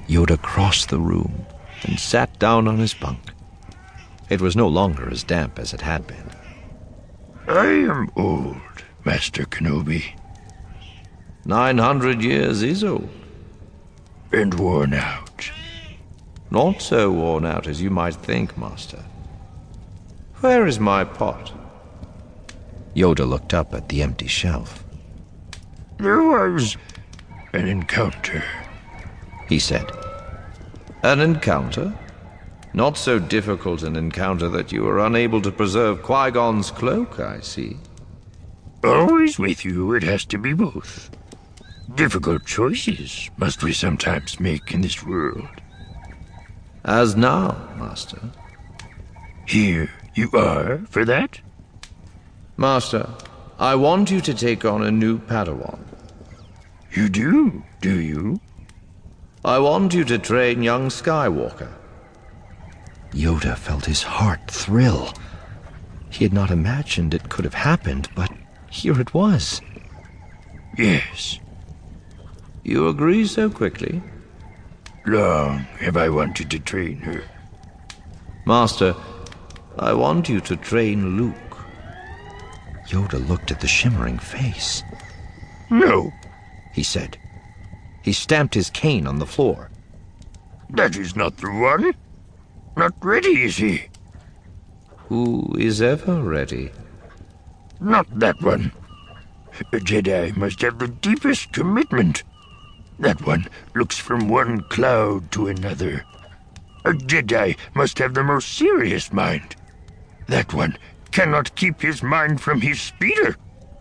Yoda crossed the room and sat down on his bunk. It was no longer as damp as it had been. I am old, Master Kenobi. 900 years is old. And worn out. Not so worn out as you might think, Master. Where is my pot? Yoda looked up at the empty shelf. There was an encounter, he said. An encounter? Not so difficult an encounter that you were unable to preserve Qui-Gon's cloak, I see. Always with you, it has to be both. Difficult choices must we sometimes make in this world. As now, Master. Here you are for that? Master, I want you to take on a new Padawan. You do you? I want you to train young Skywalker. Yoda felt his heart thrill. He had not imagined it could have happened, but here it was. Yes. You agree so quickly? Long have I wanted to train her. Master, I want you to train Luke. Yoda looked at the shimmering face. No, he said. He stamped his cane on the floor. That is not the one. Not ready, is he? Who is ever ready? Not that one. A Jedi must have the deepest commitment. That one looks from one cloud to another. A Jedi must have the most serious mind. That one cannot keep his mind from his speeder.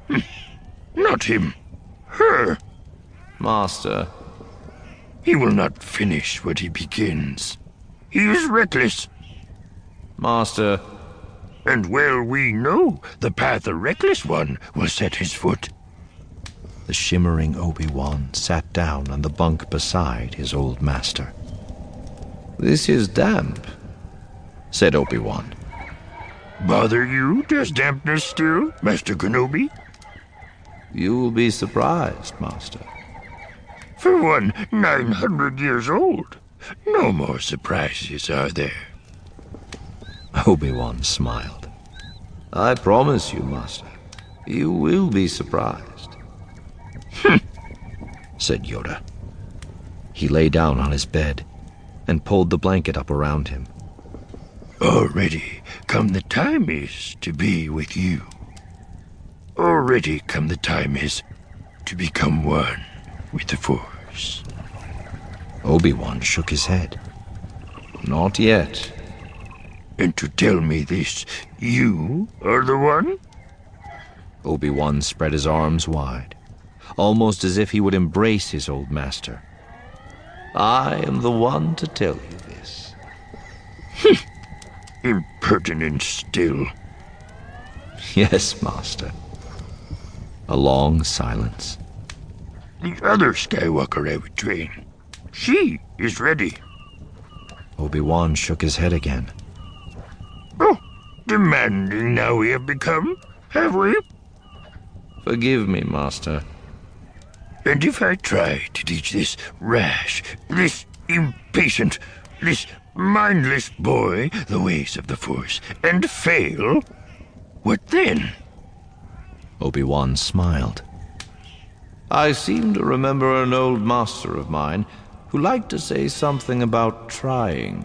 Not him. Her. Master. He will not finish what he begins. He is reckless. Master. And well we know the path a reckless one will set his foot. The shimmering Obi-Wan sat down on the bunk beside his old master. This is damp, said Obi-Wan. Bother you, does dampness still, Master Kenobi? You will be surprised, Master. For one 900 years old, no more surprises are there. Obi-Wan smiled. I promise you, Master, you will be surprised. Said Yoda. He lay down on his bed and pulled the blanket up around him. Already come the time is to be with you. Already come the time is to become one with the Force. Obi-Wan shook his head. Not yet. And to tell me this, you are the one? Obi-Wan spread his arms wide, almost as if he would embrace his old master. I am the one to tell you this. Impertinent still. Yes, Master. A long silence. The other Skywalker I would train. She is ready. Obi-Wan shook his head again. Oh, demanding now we have become, have we? Forgive me, Master. And if I try to teach this rash, this impatient, this mindless boy the ways of the Force, and fail, what then? Obi-Wan smiled. I seem to remember an old master of mine who liked to say something about trying.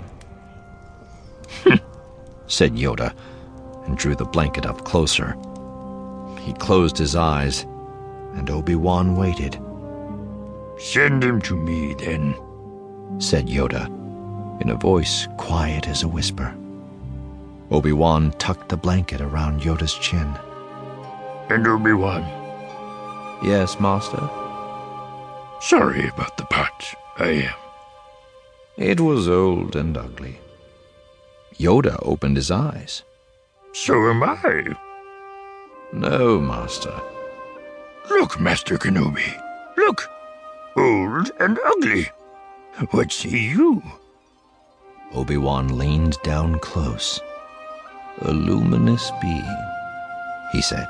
Said Yoda, and drew the blanket up closer. He closed his eyes, and Obi-Wan waited. Send him to me, then, said Yoda, in a voice quiet as a whisper. Obi-Wan tucked the blanket around Yoda's chin. And Obi-Wan? Yes, Master? Sorry about the pot, I am. It was old and ugly. Yoda opened his eyes. So am I. No, Master. Look, Master Kenobi. Look. Old and ugly. What see you? Obi-Wan leaned down close. A luminous being, he said.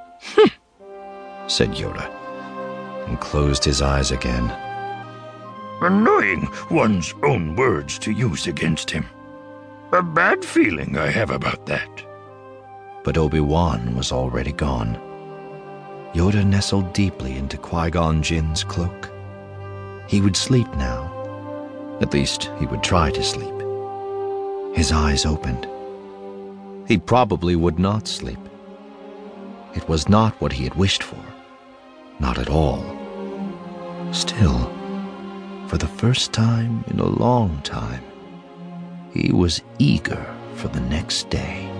Said Yoda, and closed his eyes again. Annoying one's own words to use against him. A bad feeling I have about that. But Obi-Wan was already gone. Yoda nestled deeply into Qui-Gon Jinn's cloak. He would sleep now. At least, he would try to sleep. His eyes opened. He probably would not sleep. It was not what he had wished for. Not at all. Still, for the first time in a long time, he was eager for the next day.